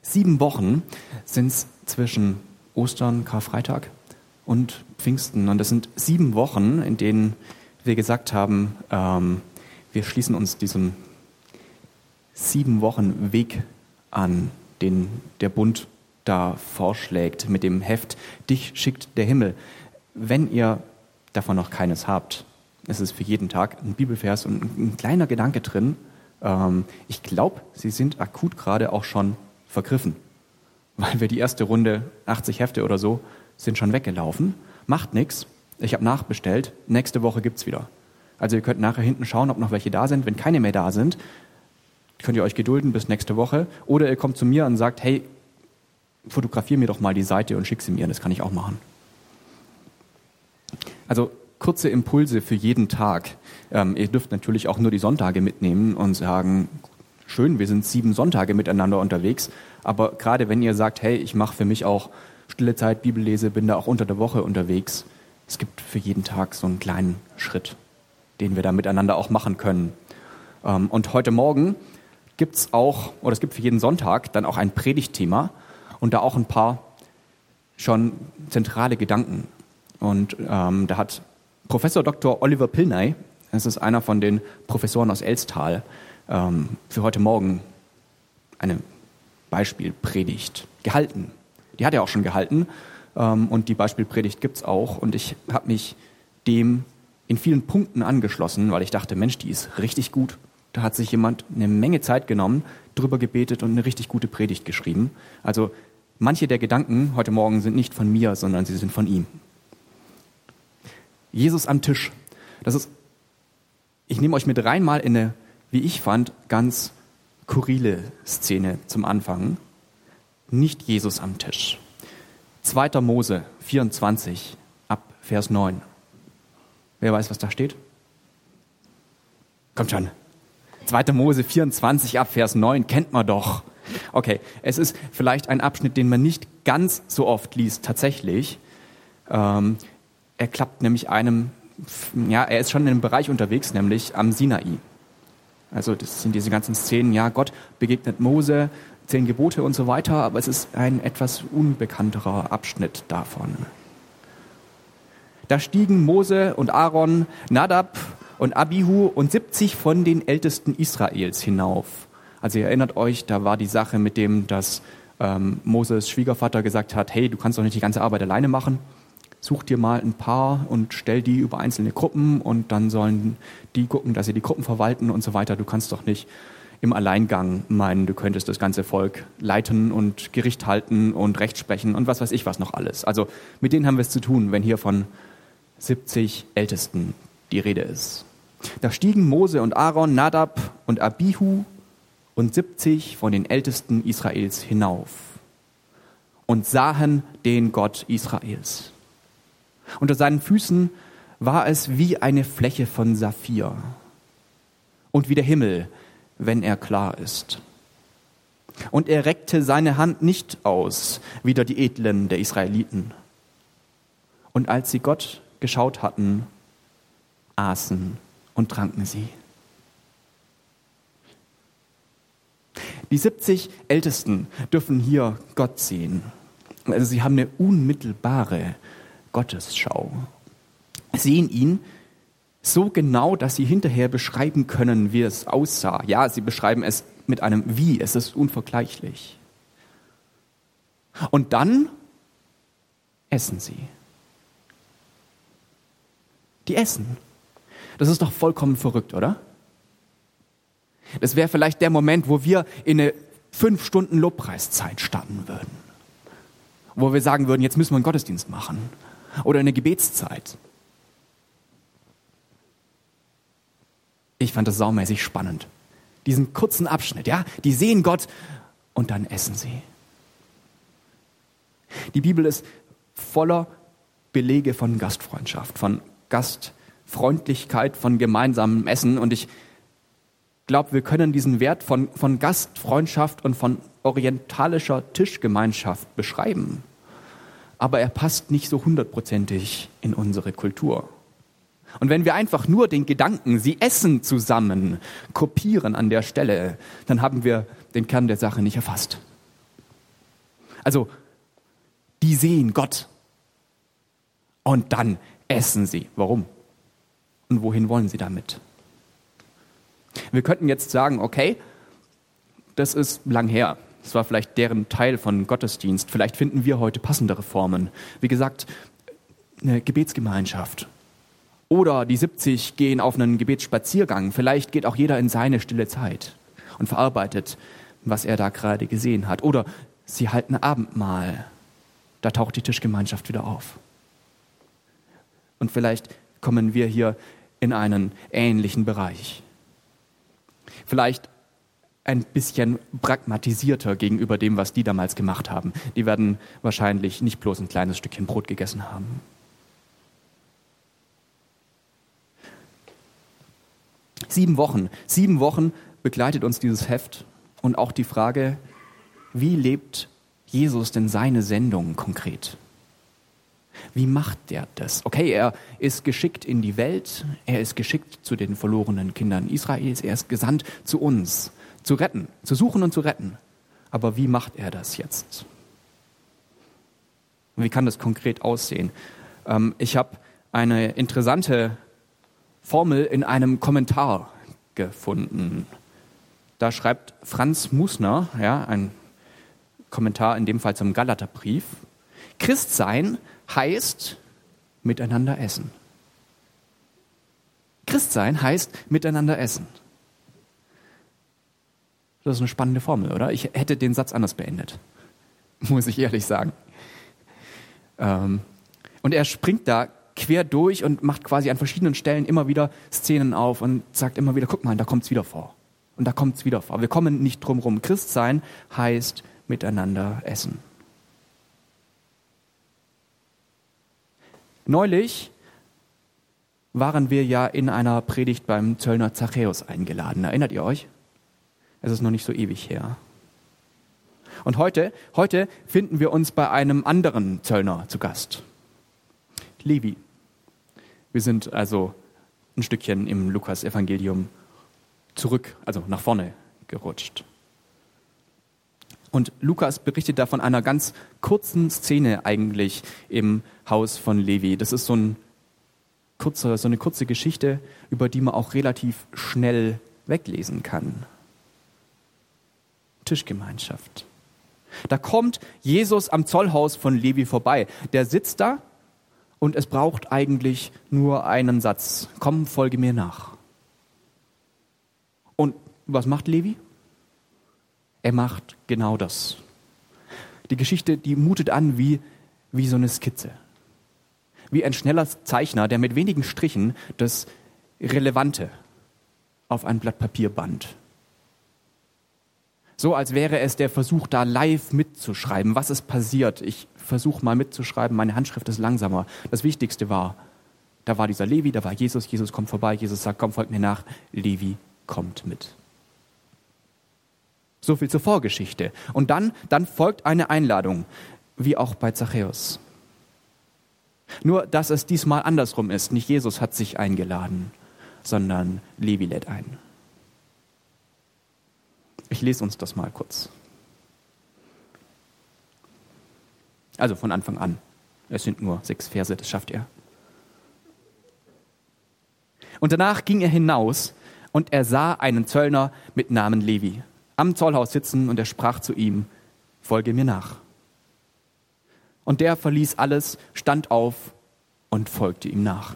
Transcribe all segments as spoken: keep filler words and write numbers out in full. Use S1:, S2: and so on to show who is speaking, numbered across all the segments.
S1: Sieben Wochen sind es zwischen Ostern, Karfreitag und Pfingsten. Und das sind sieben Wochen, in denen wir gesagt haben, ähm, wir schließen uns diesem sieben Wochen Weg an, den der Bund da vorschlägt mit dem Heft Dich schickt der Himmel. Wenn ihr davon noch keines habt, ist es für jeden Tag ein Bibelvers und ein kleiner Gedanke drin. Ähm, ich glaube, sie sind akut gerade auch schon vergriffen, weil wir die erste Runde, achtzig Hefte oder so, sind schon weggelaufen. Macht nichts, ich habe nachbestellt, nächste Woche gibt's wieder. Also ihr könnt nachher hinten schauen, ob noch welche da sind. Wenn keine mehr da sind, könnt ihr euch gedulden bis nächste Woche. Oder ihr kommt zu mir und sagt, hey, fotografier mir doch mal die Seite und schick sie mir, das kann ich auch machen. Also kurze Impulse für jeden Tag. Ähm, ihr dürft natürlich auch nur die Sonntage mitnehmen und sagen, schön, wir sind sieben Sonntage miteinander unterwegs, aber gerade wenn ihr sagt, hey, ich mache für mich auch stille Zeit, Bibellese, bin da auch unter der Woche unterwegs, es gibt für jeden Tag so einen kleinen Schritt, den wir da miteinander auch machen können. Ähm, und heute Morgen gibt es auch, oder es gibt für jeden Sonntag dann auch ein Predigtthema und da auch ein paar schon zentrale Gedanken. Und ähm, da hat Professor Doktor Oliver Pilnay, das ist einer von den Professoren aus Elstal, ähm, für heute Morgen eine Beispielpredigt gehalten. Die hat er auch schon gehalten ähm, und die Beispielpredigt gibt's auch. Und ich habe mich dem in vielen Punkten angeschlossen, weil ich dachte, Mensch, die ist richtig gut. Da hat sich jemand eine Menge Zeit genommen, drüber gebetet und eine richtig gute Predigt geschrieben. Also manche der Gedanken heute Morgen sind nicht von mir, sondern sie sind von ihm. Jesus am Tisch. Das ist, ich nehme euch mit rein mal in eine, wie ich fand, ganz skurrile Szene zum Anfang. Nicht Jesus am Tisch. zweiter Mose vierundzwanzig, ab Vers neun. Wer weiß, was da steht? Kommt schon. zweiter Mose vierundzwanzig, ab Vers neun, kennt man doch. Okay, es ist vielleicht ein Abschnitt, den man nicht ganz so oft liest, tatsächlich. Ähm, Er klappt nämlich einem, ja, er ist schon in einem Bereich unterwegs, nämlich am Sinai. Also das sind diese ganzen Szenen, ja, Gott begegnet Mose, zehn Gebote und so weiter, aber es ist ein etwas unbekannterer Abschnitt davon. Da stiegen Mose und Aaron, Nadab und Abihu und siebzig von den Ältesten Israels hinauf. Also ihr erinnert euch, da war die Sache mit dem, dass ähm, Moses Schwiegervater gesagt hat, hey, du kannst doch nicht die ganze Arbeit alleine machen. Such dir mal ein paar und stell die über einzelne Gruppen und dann sollen die gucken, dass sie die Gruppen verwalten und so weiter. Du kannst doch nicht im Alleingang meinen, du könntest das ganze Volk leiten und Gericht halten und Recht sprechen und was weiß ich was noch alles. Also mit denen haben wir es zu tun, wenn hier von siebzig Ältesten die Rede ist. Da stiegen Mose und Aaron, Nadab und Abihu und siebzig von den Ältesten Israels hinauf und sahen den Gott Israels. Unter seinen Füßen war es wie eine Fläche von Saphir und wie der Himmel, wenn er klar ist. Und er reckte seine Hand nicht aus, wider die Edlen der Israeliten. Und als sie Gott geschaut hatten, aßen und tranken sie. Die siebzig Ältesten dürfen hier Gott sehen. Also sie haben eine unmittelbare Gottesschau. Sehen ihn so genau, dass sie hinterher beschreiben können, wie es aussah. Ja, sie beschreiben es mit einem Wie, es ist unvergleichlich. Und dann essen sie. Die essen. Das ist doch vollkommen verrückt, oder? Das wäre vielleicht der Moment, wo wir in eine fünf Stunden Lobpreiszeit starten würden. Wo wir sagen würden, jetzt müssen wir einen Gottesdienst machen. Oder eine Gebetszeit. Ich fand das saumäßig spannend. Diesen kurzen Abschnitt, ja, die sehen Gott und dann essen sie. Die Bibel ist voller Belege von Gastfreundschaft, von Gastfreundlichkeit, von gemeinsamem Essen und ich glaube, wir können diesen Wert von, von Gastfreundschaft und von orientalischer Tischgemeinschaft beschreiben. Aber er passt nicht so hundertprozentig in unsere Kultur. Und wenn wir einfach nur den Gedanken, sie essen zusammen, kopieren an der Stelle, dann haben wir den Kern der Sache nicht erfasst. Also, die sehen Gott. Und dann essen sie. Warum? Und wohin wollen sie damit? Wir könnten jetzt sagen, okay, das ist lang her. Das war vielleicht deren Teil von Gottesdienst. Vielleicht finden wir heute passendere Formen. Wie gesagt, eine Gebetsgemeinschaft. Oder die siebzig gehen auf einen Gebetsspaziergang. Vielleicht geht auch jeder in seine stille Zeit und verarbeitet, was er da gerade gesehen hat. Oder sie halten Abendmahl. Da taucht die Tischgemeinschaft wieder auf. Und vielleicht kommen wir hier in einen ähnlichen Bereich. Vielleicht ein bisschen pragmatisierter gegenüber dem, was die damals gemacht haben. Die werden wahrscheinlich nicht bloß ein kleines Stückchen Brot gegessen haben. Sieben Wochen. Sieben Wochen begleitet uns dieses Heft und auch die Frage, wie lebt Jesus denn seine Sendung konkret? Wie macht er das? Okay, er ist geschickt in die Welt, er ist geschickt zu den verlorenen Kindern Israels, er ist gesandt zu uns, zu retten, zu suchen und zu retten. Aber wie macht er das jetzt? Wie kann das konkret aussehen? Ähm, ich habe eine interessante Formel in einem Kommentar gefunden. Da schreibt Franz Musner, ja, ein Kommentar in dem Fall zum Galaterbrief, Christsein heißt miteinander essen. Christsein heißt miteinander essen. Das ist eine spannende Formel, oder? Ich hätte den Satz anders beendet, muss ich ehrlich sagen. Ähm, und er springt da quer durch und macht quasi an verschiedenen Stellen immer wieder Szenen auf und sagt immer wieder, guck mal, da kommt's wieder vor. Und da kommt's wieder vor. Wir kommen nicht drum rum. Christsein heißt miteinander essen. Neulich waren wir ja in einer Predigt beim Zöllner Zachäus eingeladen. Erinnert ihr euch? Es ist noch nicht so ewig her. Und heute, heute finden wir uns bei einem anderen Zöllner zu Gast. Levi. Wir sind also ein Stückchen im Lukas-Evangelium zurück, also nach vorne gerutscht. Und Lukas berichtet da von einer ganz kurzen Szene eigentlich im Haus von Levi. Das ist so, ein kurzer, so eine kurze Geschichte, über die man auch relativ schnell weglesen kann. Tischgemeinschaft. Da kommt Jesus am Zollhaus von Levi vorbei. Der sitzt da und es braucht eigentlich nur einen Satz. Komm, folge mir nach. Und was macht Levi? Er macht genau das. Die Geschichte, die mutet an wie, wie so eine Skizze. Wie ein schneller Zeichner, der mit wenigen Strichen das Relevante auf ein Blatt Papier band. So als wäre es der Versuch, da live mitzuschreiben, was ist passiert. Ich versuche mal mitzuschreiben, meine Handschrift ist langsamer. Das Wichtigste war, da war dieser Levi, da war Jesus, Jesus kommt vorbei, Jesus sagt, komm, folgt mir nach, Levi kommt mit. So viel zur Vorgeschichte. Und dann, dann folgt eine Einladung, wie auch bei Zachäus. Nur, dass es diesmal andersrum ist. Nicht Jesus hat sich eingeladen, sondern Levi lädt ein. Ich lese uns das mal kurz. Also von Anfang an. Es sind nur sechs Verse, das schafft er. Und danach ging er hinaus und er sah einen Zöllner mit Namen Levi am Zollhaus sitzen und er sprach zu ihm, folge mir nach. Und der verließ alles, stand auf und folgte ihm nach.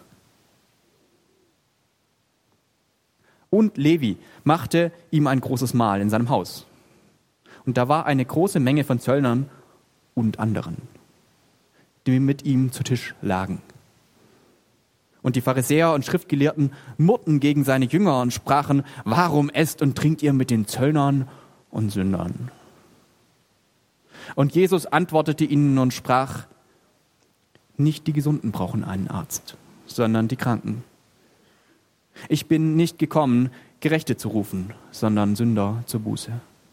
S1: Und Levi machte ihm ein großes Mahl in seinem Haus. Und da war eine große Menge von Zöllnern und anderen, die mit ihm zu Tisch lagen. Und die Pharisäer und Schriftgelehrten murrten gegen seine Jünger und sprachen, warum esst und trinkt ihr mit den Zöllnern und Sündern? Und Jesus antwortete ihnen und sprach, nicht die Gesunden brauchen einen Arzt, sondern die Kranken. Ich bin nicht gekommen, Gerechte zu rufen, sondern Sünder zur Buße.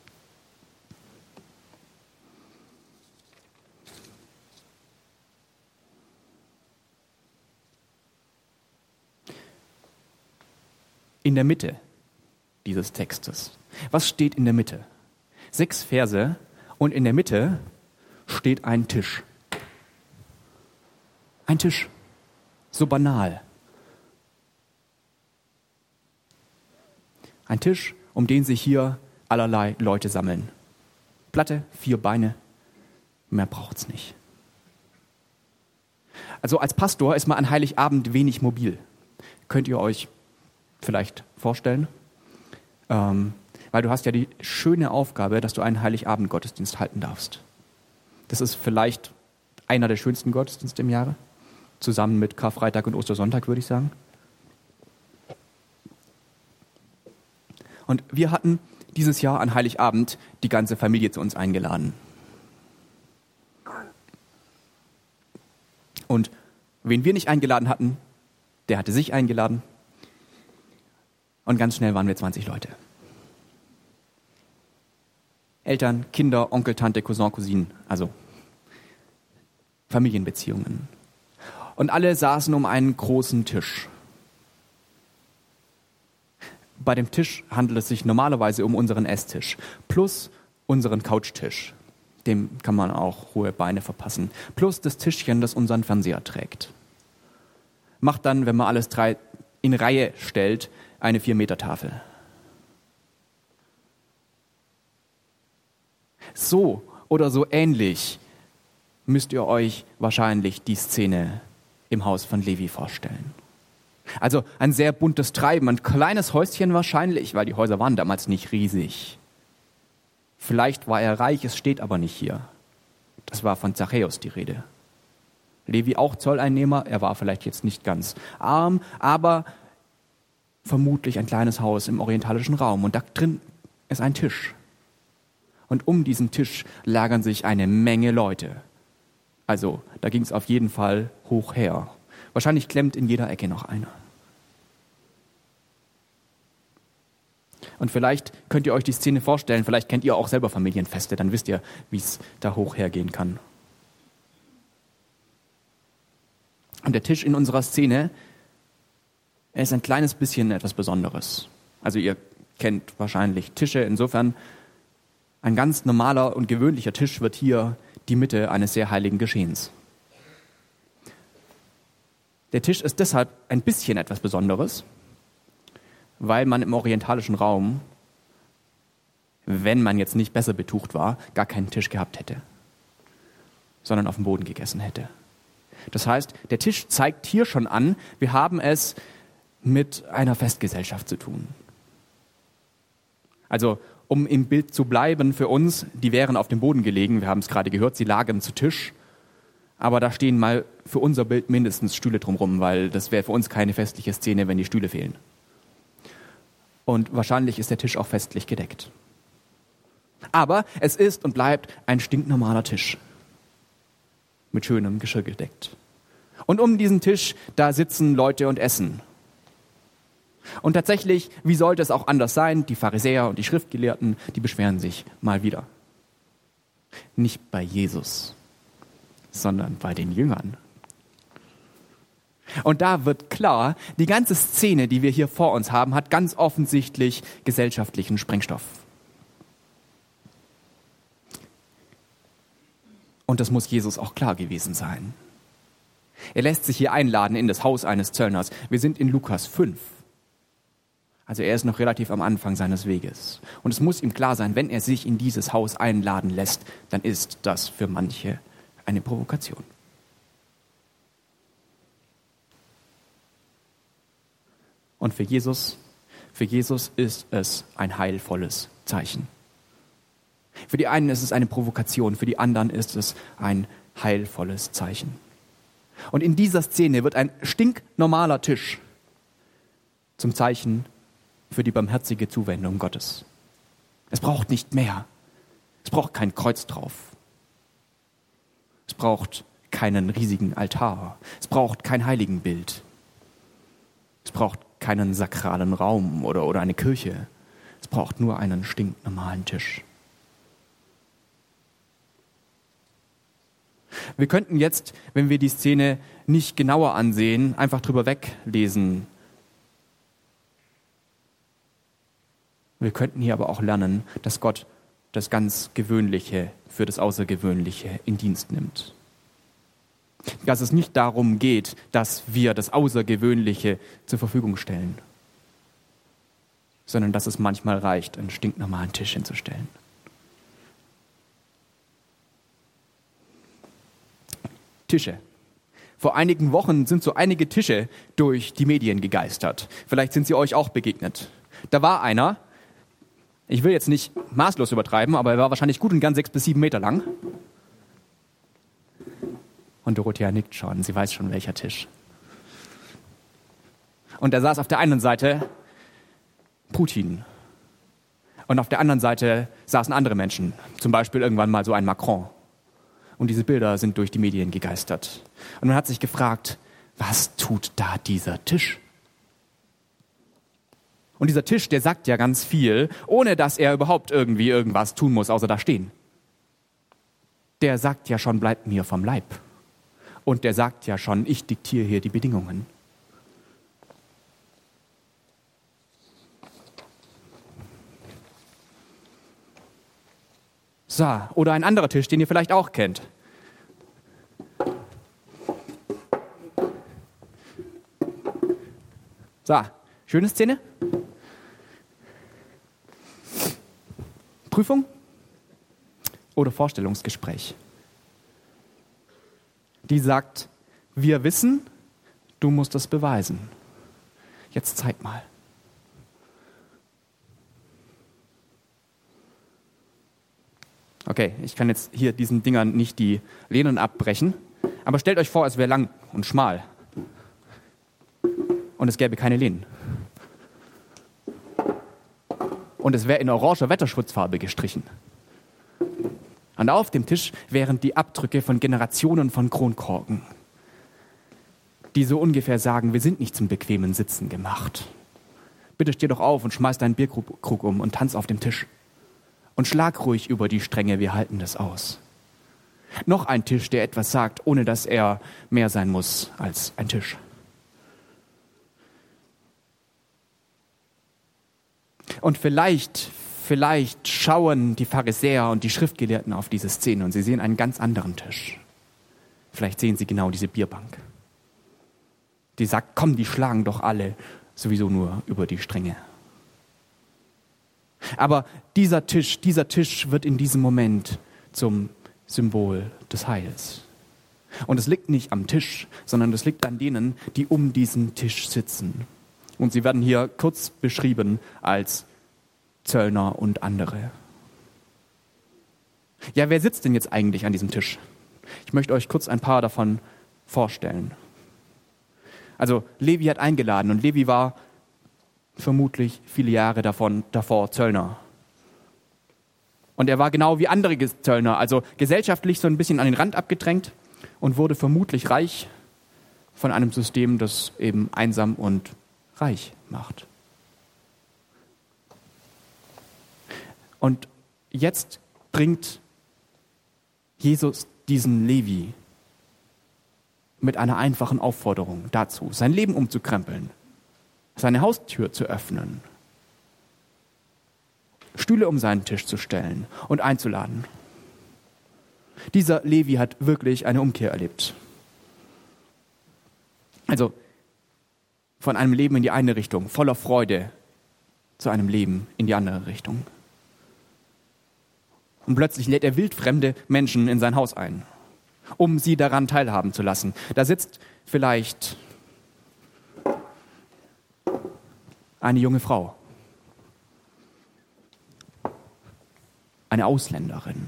S1: In der Mitte dieses Textes. Was steht in der Mitte? Sechs Verse und in der Mitte steht ein Tisch. Ein Tisch. So banal. Ein Tisch, um den sich hier allerlei Leute sammeln. Platte, vier Beine, mehr braucht's nicht. Also als Pastor ist man an Heiligabend wenig mobil. Könnt ihr euch vielleicht vorstellen? Ähm, weil du hast ja die schöne Aufgabe, dass du einen Heiligabend-Gottesdienst halten darfst. Das ist vielleicht einer der schönsten Gottesdienste im Jahre, zusammen mit Karfreitag und Ostersonntag, würde ich sagen. Und wir hatten dieses Jahr an Heiligabend die ganze Familie zu uns eingeladen. Und wen wir nicht eingeladen hatten, der hatte sich eingeladen. Und ganz schnell waren wir zwanzig Leute. Eltern, Kinder, Onkel, Tante, Cousin, Cousinen, also Familienbeziehungen. Und alle saßen um einen großen Tisch. Bei dem Tisch handelt es sich normalerweise um unseren Esstisch plus unseren Couchtisch. Dem kann man auch hohe Beine verpassen. Plus das Tischchen, das unseren Fernseher trägt. Macht dann, wenn man alles drei in Reihe stellt, eine vier Meter Tafel. So oder so ähnlich müsst ihr euch wahrscheinlich die Szene im Haus von Levi vorstellen. Also ein sehr buntes Treiben, ein kleines Häuschen wahrscheinlich, weil die Häuser waren damals nicht riesig. Vielleicht war er reich, es steht aber nicht hier. Das war von Zachäus die Rede. Levi auch Zolleinnehmer, er war vielleicht jetzt nicht ganz arm, aber vermutlich ein kleines Haus im orientalischen Raum. Und da drin ist ein Tisch. Und um diesen Tisch lagern sich eine Menge Leute. Also da ging es auf jeden Fall hoch her. Wahrscheinlich klemmt in jeder Ecke noch einer. Und vielleicht könnt ihr euch die Szene vorstellen, vielleicht kennt ihr auch selber Familienfeste, dann wisst ihr, wie es da hoch hergehen kann. Und der Tisch in unserer Szene, er ist ein kleines bisschen etwas Besonderes. Also ihr kennt wahrscheinlich Tische, insofern ein ganz normaler und gewöhnlicher Tisch wird hier die Mitte eines sehr heiligen Geschehens. Der Tisch ist deshalb ein bisschen etwas Besonderes, weil man im orientalischen Raum, wenn man jetzt nicht besser betucht war, gar keinen Tisch gehabt hätte, sondern auf dem Boden gegessen hätte. Das heißt, der Tisch zeigt hier schon an, wir haben es mit einer Festgesellschaft zu tun. Also, um im Bild zu bleiben für uns, die wären auf dem Boden gelegen, wir haben es gerade gehört, sie lagen zu Tisch, aber da stehen mal für unser Bild mindestens Stühle drumherum, weil das wäre für uns keine festliche Szene, wenn die Stühle fehlen. Und wahrscheinlich ist der Tisch auch festlich gedeckt. Aber es ist und bleibt ein stinknormaler Tisch. Mit schönem Geschirr gedeckt. Und um diesen Tisch, da sitzen Leute und essen. Und tatsächlich, wie sollte es auch anders sein? Die Pharisäer und die Schriftgelehrten, die beschweren sich mal wieder. Nicht bei Jesus, sondern bei den Jüngern. Und da wird klar, die ganze Szene, die wir hier vor uns haben, hat ganz offensichtlich gesellschaftlichen Sprengstoff. Und das muss Jesus auch klar gewesen sein. Er lässt sich hier einladen in das Haus eines Zöllners. Wir sind in Lukas fünf. Also er ist noch relativ am Anfang seines Weges. Und es muss ihm klar sein, wenn er sich in dieses Haus einladen lässt, dann ist das für manche eine Provokation. Und für Jesus, für Jesus ist es ein heilvolles Zeichen. Für die einen ist es eine Provokation, für die anderen ist es ein heilvolles Zeichen. Und in dieser Szene wird ein stinknormaler Tisch zum Zeichen für die barmherzige Zuwendung Gottes. Es braucht nicht mehr. Es braucht kein Kreuz drauf. Es braucht keinen riesigen Altar. Es braucht kein Heiligenbild. Es braucht keinen sakralen Raum oder, oder eine Kirche. Es braucht nur einen stinknormalen Tisch. Wir könnten jetzt, wenn wir die Szene nicht genauer ansehen, einfach drüber weglesen. Wir könnten hier aber auch lernen, dass Gott das ganz Gewöhnliche für das Außergewöhnliche in Dienst nimmt. Dass es nicht darum geht, dass wir das Außergewöhnliche zur Verfügung stellen, sondern dass es manchmal reicht, einen stinknormalen Tisch hinzustellen. Tische. Vor einigen Wochen sind so einige Tische durch die Medien gegeistert. Vielleicht sind sie euch auch begegnet. Da war einer, ich will jetzt nicht maßlos übertreiben, aber er war wahrscheinlich gut und gern sechs bis sieben Meter lang. Und Dorothea nickt schon, sie weiß schon, welcher Tisch. Und da saß auf der einen Seite Putin. Und auf der anderen Seite saßen andere Menschen, zum Beispiel irgendwann mal so ein Macron. Und diese Bilder sind durch die Medien gegeistert. Und man hat sich gefragt, was tut da dieser Tisch? Und dieser Tisch, der sagt ja ganz viel, ohne dass er überhaupt irgendwie irgendwas tun muss, außer da stehen. Der sagt ja schon, bleibt mir vom Leib. Und der sagt ja schon, ich diktiere hier die Bedingungen. So, oder ein anderer Tisch, den ihr vielleicht auch kennt. So, schöne Szene. Prüfung oder Vorstellungsgespräch. Die sagt, wir wissen, du musst es beweisen. Jetzt zeig mal. Okay, ich kann jetzt hier diesen Dingern nicht die Lehnen abbrechen, aber stellt euch vor, es wäre lang und schmal und es gäbe keine Lehnen. Und es wäre in oranger Wetterschutzfarbe gestrichen. Und auf dem Tisch wären die Abdrücke von Generationen von Kronkorken, die so ungefähr sagen, wir sind nicht zum bequemen Sitzen gemacht. Bitte steh doch auf und schmeiß deinen Bierkrug um und tanz auf dem Tisch. Und schlag ruhig über die Stränge, wir halten das aus. Noch ein Tisch, der etwas sagt, ohne dass er mehr sein muss als ein Tisch. Und vielleicht, vielleicht schauen die Pharisäer und die Schriftgelehrten auf diese Szene und sie sehen einen ganz anderen Tisch. Vielleicht sehen sie genau diese Bierbank. Die sagt, komm, die schlagen doch alle sowieso nur über die Stränge. Aber dieser Tisch, dieser Tisch wird in diesem Moment zum Symbol des Heils. Und es liegt nicht am Tisch, sondern es liegt an denen, die um diesen Tisch sitzen. Und sie werden hier kurz beschrieben als Zöllner und andere. Ja, wer sitzt denn jetzt eigentlich an diesem Tisch? Ich möchte euch kurz ein paar davon vorstellen. Also Levi hat eingeladen und Levi war vermutlich viele Jahre davon, davor Zöllner. Und er war genau wie andere Zöllner, also gesellschaftlich so ein bisschen an den Rand abgedrängt und wurde vermutlich reich von einem System, das eben einsam und reich macht. Und jetzt bringt Jesus diesen Levi mit einer einfachen Aufforderung dazu, sein Leben umzukrempeln, seine Haustür zu öffnen, Stühle um seinen Tisch zu stellen und einzuladen. Dieser Levi hat wirklich eine Umkehr erlebt. Also von einem Leben in die eine Richtung, voller Freude, zu einem Leben in die andere Richtung. Und plötzlich lädt er wildfremde Menschen in sein Haus ein, um sie daran teilhaben zu lassen. Da sitzt vielleicht eine junge Frau, eine Ausländerin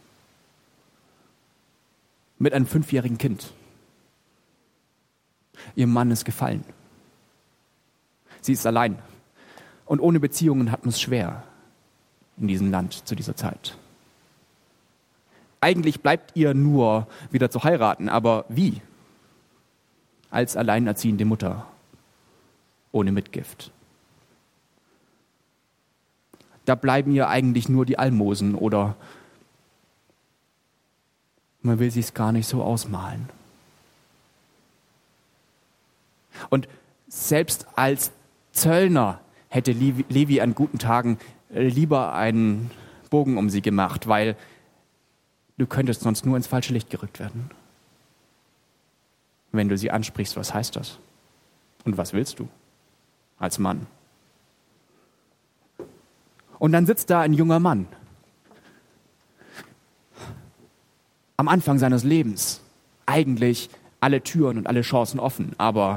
S1: mit einem fünfjährigen Kind. Ihr Mann ist gefallen. Sie ist allein. Und ohne Beziehungen hat man es schwer in diesem Land zu dieser Zeit. Eigentlich bleibt ihr nur wieder zu heiraten, aber wie? Als alleinerziehende Mutter, ohne Mitgift. Da bleiben ihr eigentlich nur die Almosen oder man will sich's gar nicht so ausmalen. Und selbst als Zöllner hätte Levi an guten Tagen lieber einen Bogen um sie gemacht, weil du könntest sonst nur ins falsche Licht gerückt werden. Wenn du sie ansprichst, was heißt das? Und was willst du als Mann? Und dann sitzt da ein junger Mann. Am Anfang seines Lebens. Eigentlich alle Türen und alle Chancen offen, aber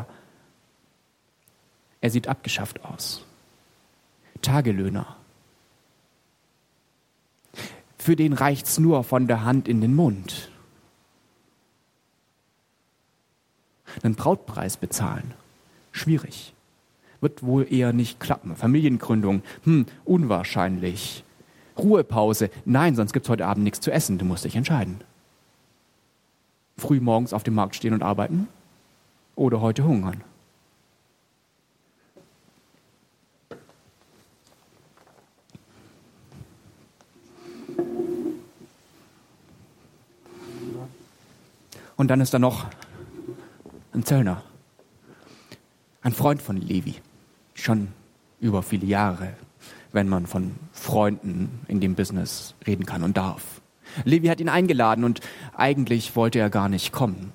S1: er sieht abgeschafft aus. Tagelöhner. Für den reicht's nur von der Hand in den Mund. Einen Brautpreis bezahlen. Schwierig. Wird wohl eher nicht klappen. Familiengründung, hm, unwahrscheinlich. Ruhepause, nein, sonst gibt's heute Abend nichts zu essen. Du musst dich entscheiden. Früh morgens auf dem Markt stehen und arbeiten oder heute hungern. Und dann ist da noch ein Zöllner, ein Freund von Levi, schon über viele Jahre, wenn man von Freunden in dem Business reden kann und darf. Levi hat ihn eingeladen und eigentlich wollte er gar nicht kommen,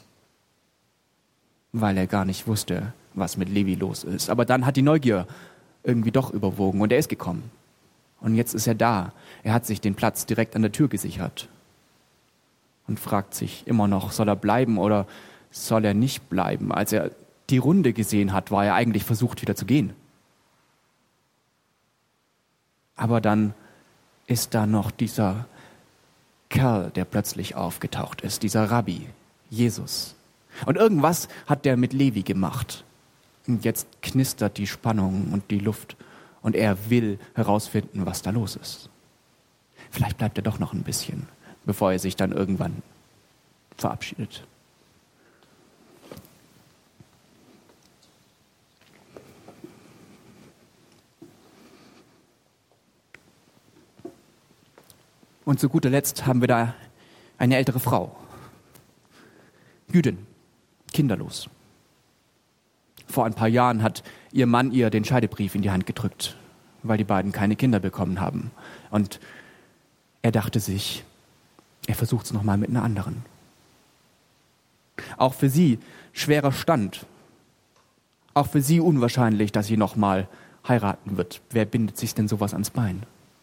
S1: weil er gar nicht wusste, was mit Levi los ist. Aber dann hat die Neugier irgendwie doch überwogen und er ist gekommen. Und jetzt ist er da. Er hat sich den Platz direkt an der Tür gesichert und fragt sich immer noch, soll er bleiben oder soll er nicht bleiben? Als er die Runde gesehen hat, war er eigentlich versucht, wieder zu gehen. Aber dann ist da noch dieser Kerl, der plötzlich aufgetaucht ist, dieser Rabbi, Jesus. Und irgendwas hat der mit Levi gemacht. Und jetzt knistert die Spannung und die Luft und er will herausfinden, was da los ist. Vielleicht bleibt er doch noch ein bisschen, bevor er sich dann irgendwann verabschiedet. Und zu guter Letzt haben wir da eine ältere Frau, Jüdin, kinderlos. Vor ein paar Jahren hat ihr Mann ihr den Scheidebrief in die Hand gedrückt, weil die beiden keine Kinder bekommen haben. Und er dachte sich, er versucht es nochmal mit einer anderen. Auch für sie schwerer Stand. Auch für sie unwahrscheinlich, dass sie nochmal heiraten wird. Wer bindet sich denn sowas ans Bein?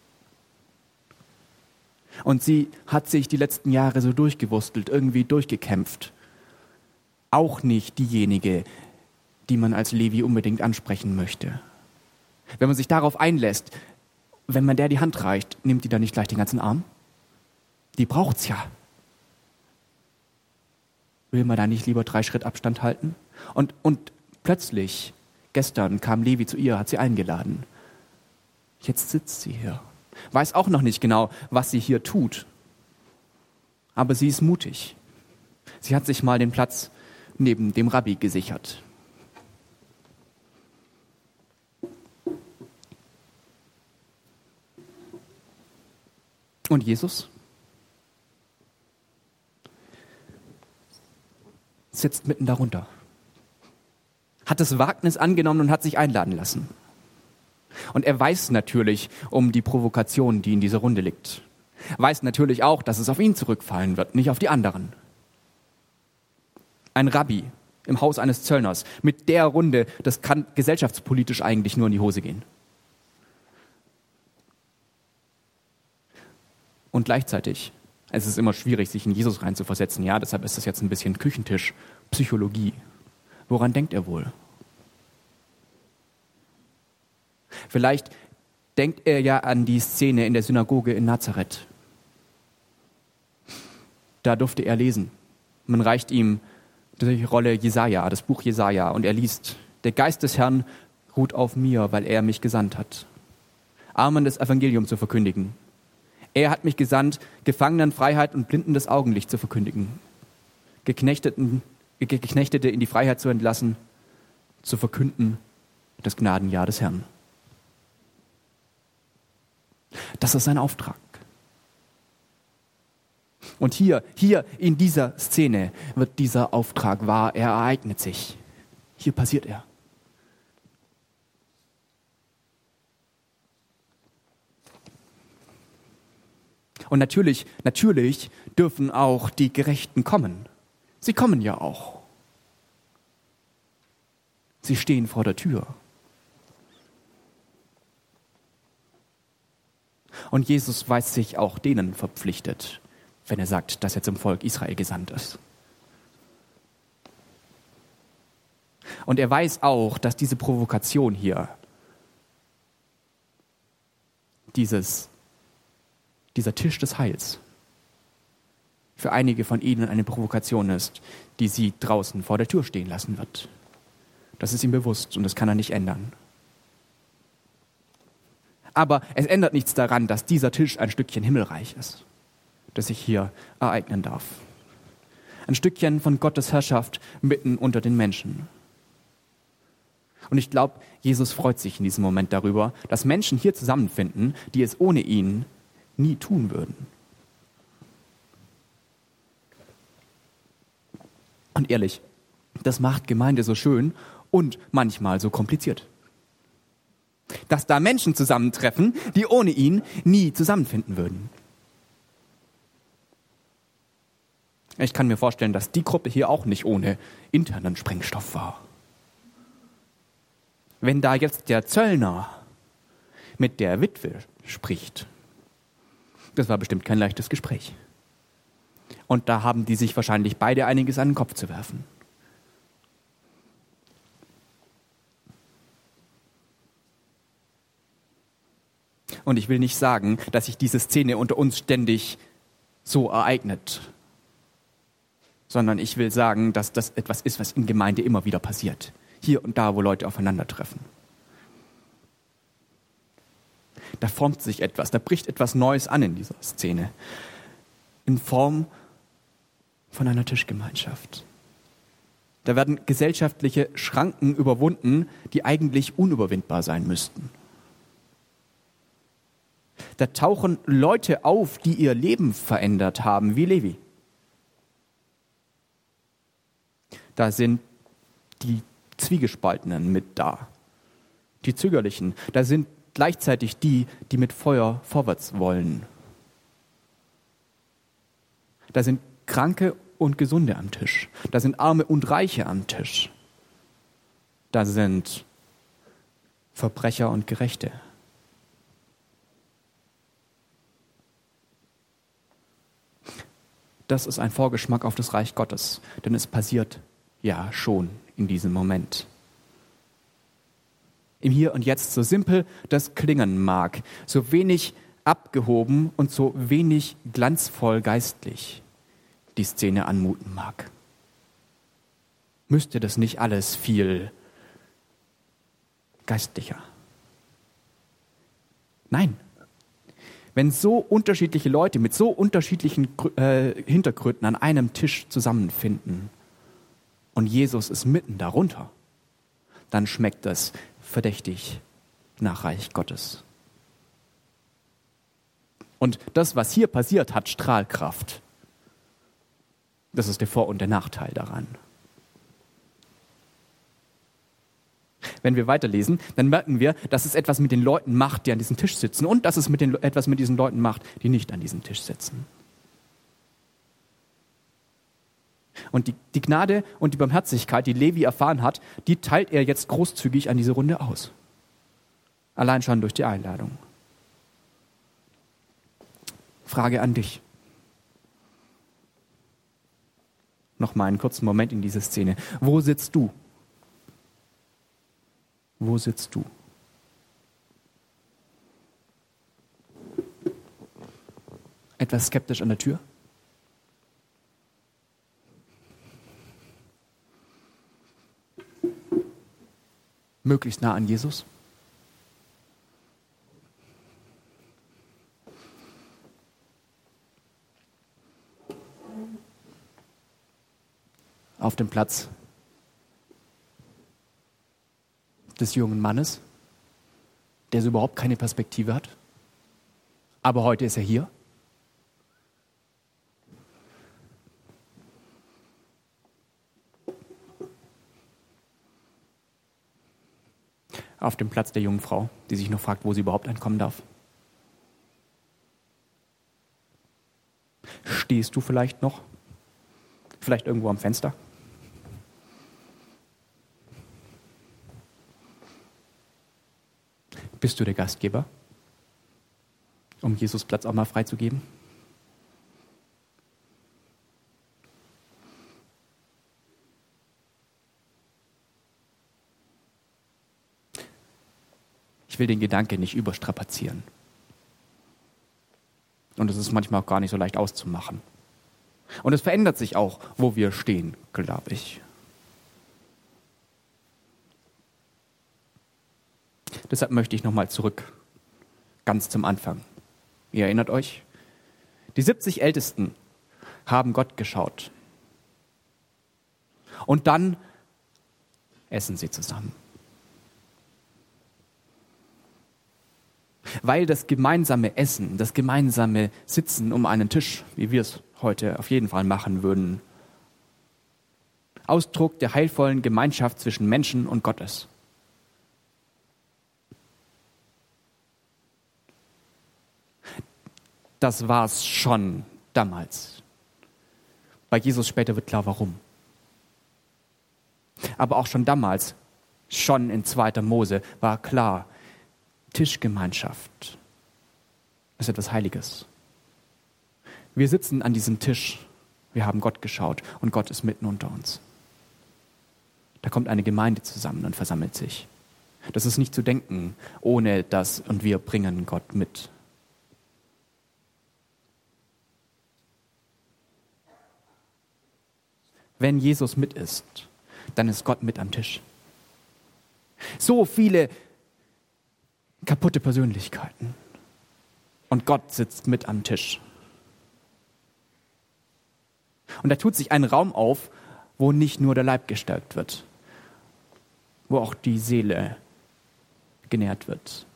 S1: Und sie hat sich die letzten Jahre so durchgewurstelt, irgendwie durchgekämpft. Auch nicht diejenige, die man als Levi unbedingt ansprechen möchte. Wenn man sich darauf einlässt, wenn man der die Hand reicht, nimmt die dann nicht gleich den ganzen Arm? Die braucht's ja. Will man da nicht lieber drei Schritt Abstand halten? Und, und plötzlich, gestern kam Levi zu ihr, hat sie eingeladen. Jetzt sitzt sie hier. Weiß auch noch nicht genau, was sie hier tut. Aber sie ist mutig. Sie hat sich mal den Platz neben dem Rabbi gesichert. Und Jesus sitzt mitten darunter. Hat das Wagnis angenommen und hat sich einladen lassen. Und er weiß natürlich um die Provokation, die in dieser Runde liegt. Weiß natürlich auch, dass es auf ihn zurückfallen wird, nicht auf die anderen. Ein Rabbi im Haus eines Zöllners mit der Runde, das kann gesellschaftspolitisch eigentlich nur in die Hose gehen. Und gleichzeitig, es ist immer schwierig, sich in Jesus reinzuversetzen. Ja, deshalb ist das jetzt ein bisschen Küchentisch, Psychologie. Woran denkt er wohl? Vielleicht denkt er ja an die Szene in der Synagoge in Nazareth. Da durfte er lesen. Man reicht ihm die Rolle Jesaja, das Buch Jesaja, und er liest: Der Geist des Herrn ruht auf mir, weil er mich gesandt hat, Armen das Evangelium zu verkündigen. Er hat mich gesandt, Gefangenen Freiheit und Blinden das Augenlicht zu verkündigen, Geknechteten, Geknechtete in die Freiheit zu entlassen, zu verkünden das Gnadenjahr des Herrn. Das ist sein Auftrag. Und hier, hier in dieser Szene wird dieser Auftrag wahr. Er ereignet sich. Hier passiert er. Und natürlich, natürlich dürfen auch die Gerechten kommen. Sie kommen ja auch. Sie stehen vor der Tür. Und Jesus weiß sich auch denen verpflichtet, wenn er sagt, dass er zum Volk Israel gesandt ist. Und er weiß auch, dass diese Provokation hier, dieses, dieser Tisch des Heils, für einige von ihnen eine Provokation ist, die sie draußen vor der Tür stehen lassen wird. Das ist ihm bewusst und das kann er nicht ändern. Aber es ändert nichts daran, dass dieser Tisch ein Stückchen Himmelreich ist, das sich hier ereignen darf. Ein Stückchen von Gottes Herrschaft mitten unter den Menschen. Und ich glaube, Jesus freut sich in diesem Moment darüber, dass Menschen hier zusammenfinden, die es ohne ihn nie tun würden. Und ehrlich, das macht Gemeinde so schön und manchmal so kompliziert. Dass da Menschen zusammentreffen, die ohne ihn nie zusammenfinden würden. Ich kann mir vorstellen, dass die Gruppe hier auch nicht ohne internen Sprengstoff war. Wenn da jetzt der Zöllner mit der Witwe spricht, das war bestimmt kein leichtes Gespräch. Und da haben die sich wahrscheinlich beide einiges an den Kopf zu werfen. Und ich will nicht sagen, dass sich diese Szene unter uns ständig so ereignet, sondern ich will sagen, dass das etwas ist, was in Gemeinde immer wieder passiert. Hier und da, wo Leute aufeinandertreffen. Da formt sich etwas, da bricht etwas Neues an in dieser Szene. In Form von einer Tischgemeinschaft. Da werden gesellschaftliche Schranken überwunden, die eigentlich unüberwindbar sein müssten. Da tauchen Leute auf, die ihr Leben verändert haben, wie Levi. Da sind die Zwiegespaltenen mit da, die Zögerlichen. Da sind gleichzeitig die, die mit Feuer vorwärts wollen. Da sind Kranke und Gesunde am Tisch. Da sind Arme und Reiche am Tisch. Da sind Verbrecher und Gerechte. Das ist ein Vorgeschmack auf das Reich Gottes, denn es passiert ja schon in diesem Moment. Im Hier und Jetzt, so simpel das klingen mag, so wenig abgehoben und so wenig glanzvoll geistlich die Szene anmuten mag. Müsste das nicht alles viel geistlicher? Nein. Wenn so unterschiedliche Leute mit so unterschiedlichen äh, Hintergründen an einem Tisch zusammenfinden und Jesus ist mitten darunter, dann schmeckt das verdächtig nach Reich Gottes. Und das, was hier passiert, hat Strahlkraft. Das ist der Vor- und der Nachteil daran. Wenn wir weiterlesen, dann merken wir, dass es etwas mit den Leuten macht, die an diesem Tisch sitzen und dass es mit den, etwas mit diesen Leuten macht, die nicht an diesem Tisch sitzen. Und die, die Gnade und die Barmherzigkeit, die Levi erfahren hat, die teilt er jetzt großzügig an diese Runde aus. Allein schon durch die Einladung. Frage an dich. Noch mal einen kurzen Moment in diese Szene. Wo sitzt du? Wo sitzt du? Etwas skeptisch an der Tür? Möglichst nah an Jesus? Auf dem Platz des jungen Mannes, der so überhaupt keine Perspektive hat. Aber heute ist er hier. Auf dem Platz der jungen Frau, die sich noch fragt, wo sie überhaupt ankommen darf. Stehst du vielleicht noch? Vielleicht irgendwo am Fenster? Bist du der Gastgeber, um Jesus Platz auch mal freizugeben? Ich will den Gedanken nicht überstrapazieren. Und es ist manchmal auch gar nicht so leicht auszumachen. Und es verändert sich auch, wo wir stehen, glaube ich. Deshalb möchte ich nochmal zurück, ganz zum Anfang. Ihr erinnert euch? Die siebzig Ältesten haben Gott geschaut. Und dann essen sie zusammen. Weil das gemeinsame Essen, das gemeinsame Sitzen um einen Tisch, wie wir es heute auf jeden Fall machen würden, Ausdruck der heilvollen Gemeinschaft zwischen Menschen und Gott ist. Das war es schon damals. Bei Jesus später wird klar, warum. Aber auch schon damals, schon in zweiter Mose, war klar, Tischgemeinschaft ist etwas Heiliges. Wir sitzen an diesem Tisch, wir haben Gott geschaut und Gott ist mitten unter uns. Da kommt eine Gemeinde zusammen und versammelt sich. Das ist nicht zu denken, ohne das und wir bringen Gott mit. Wenn Jesus mit ist, dann ist Gott mit am Tisch. So viele kaputte Persönlichkeiten. Und Gott sitzt mit am Tisch. Und da tut sich ein Raum auf, wo nicht nur der Leib gestärkt wird, wo auch die Seele genährt wird,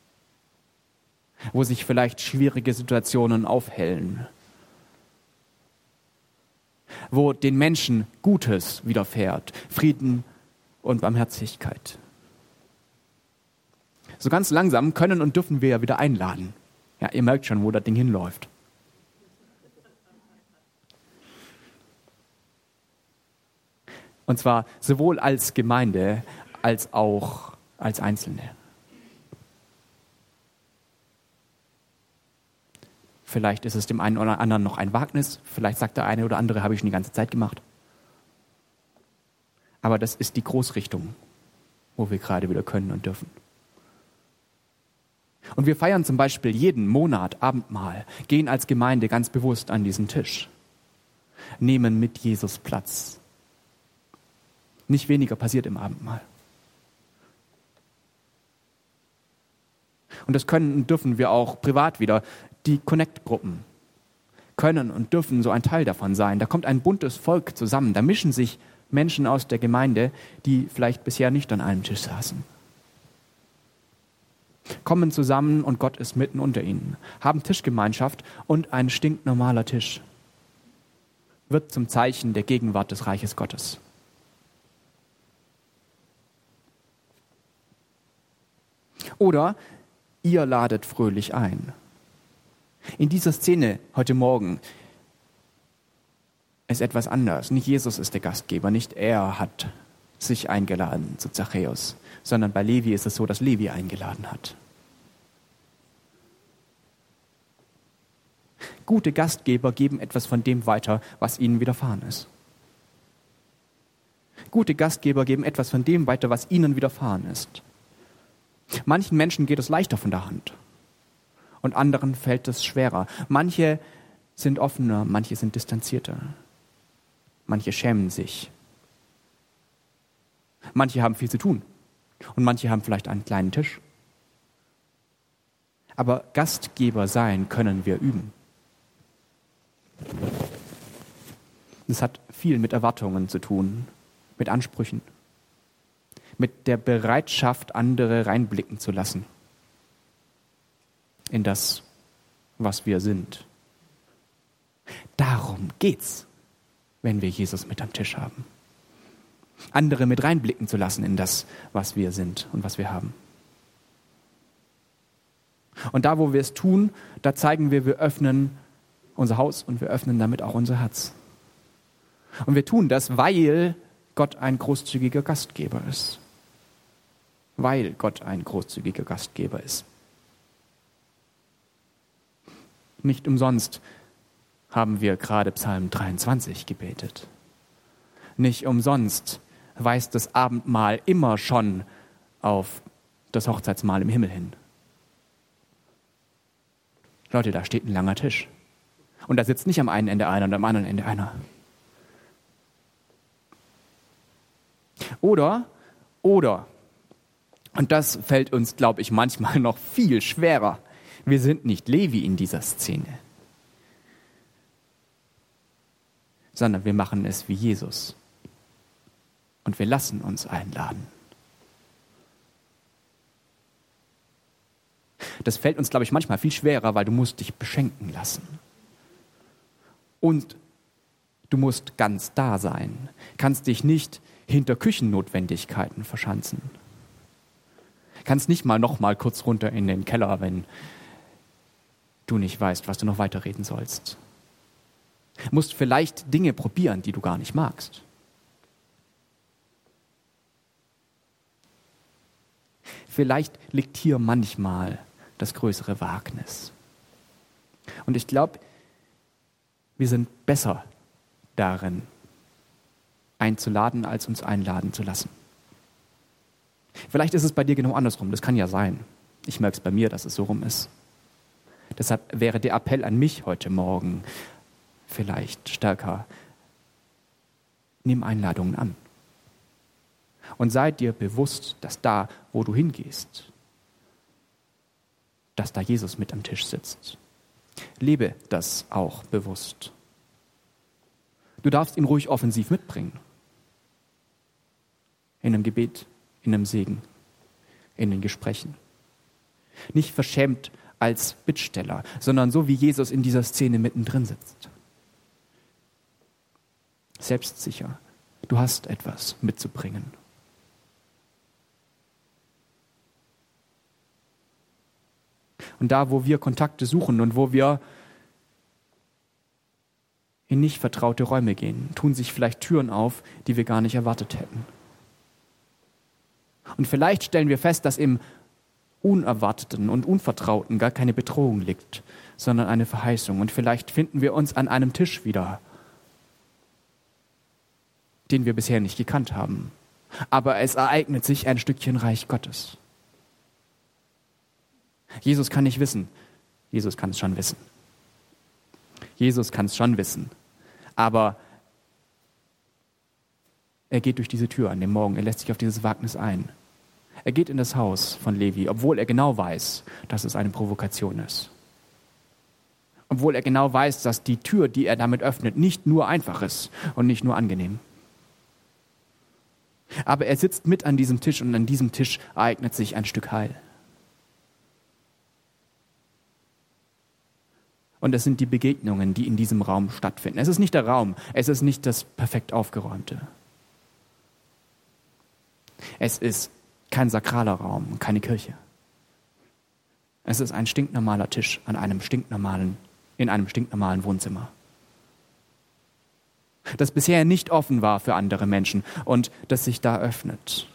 S1: wo sich vielleicht schwierige Situationen aufhellen, wo den Menschen Gutes widerfährt, Frieden und Barmherzigkeit. So ganz langsam können und dürfen wir ja wieder einladen. Ja, ihr merkt schon, wo das Ding hinläuft. Und zwar sowohl als Gemeinde als auch als Einzelne. Vielleicht ist es dem einen oder anderen noch ein Wagnis. Vielleicht sagt der eine oder andere, habe ich schon die ganze Zeit gemacht. Aber das ist die Großrichtung, wo wir gerade wieder können und dürfen. Und wir feiern zum Beispiel jeden Monat Abendmahl, gehen als Gemeinde ganz bewusst an diesen Tisch, nehmen mit Jesus Platz. Nicht weniger passiert im Abendmahl. Und das können und dürfen wir auch privat wieder. Die Connect-Gruppen können und dürfen so ein Teil davon sein. Da kommt ein buntes Volk zusammen. Da mischen sich Menschen aus der Gemeinde, die vielleicht bisher nicht an einem Tisch saßen. Kommen zusammen und Gott ist mitten unter ihnen. Haben Tischgemeinschaft und ein stinknormaler Tisch wird zum Zeichen der Gegenwart des Reiches Gottes. Oder ihr ladet fröhlich ein. In dieser Szene heute Morgen ist etwas anders. Nicht Jesus ist der Gastgeber, nicht er hat sich eingeladen zu Zachäus, sondern bei Levi ist es so, dass Levi eingeladen hat. Gute Gastgeber geben etwas von dem weiter, was ihnen widerfahren ist. Gute Gastgeber geben etwas von dem weiter, was ihnen widerfahren ist. Manchen Menschen geht es leichter von der Hand und anderen fällt es schwerer. Manche sind offener, manche sind distanzierter. Manche schämen sich. Manche haben viel zu tun und manche haben vielleicht einen kleinen Tisch. Aber Gastgeber sein können wir üben. Das hat viel mit Erwartungen zu tun, mit Ansprüchen, mit der Bereitschaft, andere reinblicken zu lassen in das, was wir sind. Darum geht's, wenn wir Jesus mit am Tisch haben. Andere mit reinblicken zu lassen in das, was wir sind und was wir haben. Und da, wo wir es tun, da zeigen wir, wir öffnen unser Haus und wir öffnen damit auch unser Herz. Und wir tun das, weil Gott ein großzügiger Gastgeber ist. Weil Gott ein großzügiger Gastgeber ist. Nicht umsonst haben wir gerade Psalm dreiundzwanzig gebetet. Nicht umsonst weist das Abendmahl immer schon auf das Hochzeitsmahl im Himmel hin. Leute, da steht ein langer Tisch. Und da sitzt nicht am einen Ende einer und am anderen Ende einer. Oder, oder, und das fällt uns, glaube ich, manchmal noch viel schwerer. Wir sind nicht Levi in dieser Szene, sondern wir machen es wie Jesus. Und wir lassen uns einladen. Das fällt uns, glaube ich, manchmal viel schwerer, weil du musst dich beschenken lassen. Und du musst ganz da sein. Kannst dich nicht hinter Küchennotwendigkeiten verschanzen. Kannst nicht mal noch mal kurz runter in den Keller, wenn du nicht weißt, was du noch weiterreden sollst. Musst vielleicht Dinge probieren, die du gar nicht magst. Vielleicht liegt hier manchmal das größere Wagnis. Und ich glaube, wir sind besser darin, einzuladen, als uns einladen zu lassen. Vielleicht ist es bei dir genau andersrum, das kann ja sein. Ich merke es bei mir, dass es so rum ist. Deshalb wäre der Appell an mich heute Morgen vielleicht stärker: Nimm Einladungen an. Und sei dir bewusst, dass da, wo du hingehst, dass da Jesus mit am Tisch sitzt. Lebe das auch bewusst. Du darfst ihn ruhig offensiv mitbringen. In einem Gebet, in einem Segen, in den Gesprächen. Nicht verschämt als Bittsteller, sondern so wie Jesus in dieser Szene mittendrin sitzt. Selbstsicher. Du hast etwas mitzubringen. Und da, wo wir Kontakte suchen und wo wir in nicht vertraute Räume gehen, tun sich vielleicht Türen auf, die wir gar nicht erwartet hätten. Und vielleicht stellen wir fest, dass im Unerwarteten und Unvertrauten gar keine Bedrohung liegt, sondern eine Verheißung. Und vielleicht finden wir uns an einem Tisch wieder, den wir bisher nicht gekannt haben. Aber es ereignet sich ein Stückchen Reich Gottes. Jesus kann nicht wissen. Jesus kann es schon wissen. Jesus kann es schon wissen. Aber er geht durch diese Tür an dem Morgen. Er lässt sich auf dieses Wagnis ein. Er geht in das Haus von Levi, obwohl er genau weiß, dass es eine Provokation ist. Obwohl er genau weiß, dass die Tür, die er damit öffnet, nicht nur einfach ist und nicht nur angenehm. Aber er sitzt mit an diesem Tisch und an diesem Tisch ereignet sich ein Stück Heil. Und es sind die Begegnungen, die in diesem Raum stattfinden. Es ist nicht der Raum, es ist nicht das perfekt Aufgeräumte. Es ist kein sakraler Raum, keine Kirche. Es ist ein stinknormaler Tisch an einem stinknormalen, in einem stinknormalen Wohnzimmer. Das bisher nicht offen war für andere Menschen und das sich da öffnet.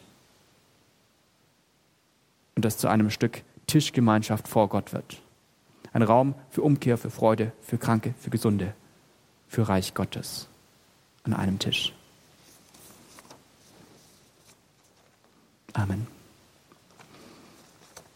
S1: Und das zu einem Stück Tischgemeinschaft vor Gott wird. Ein Raum für Umkehr, für Freude, für Kranke, für Gesunde, für Reich Gottes an einem Tisch. Amen.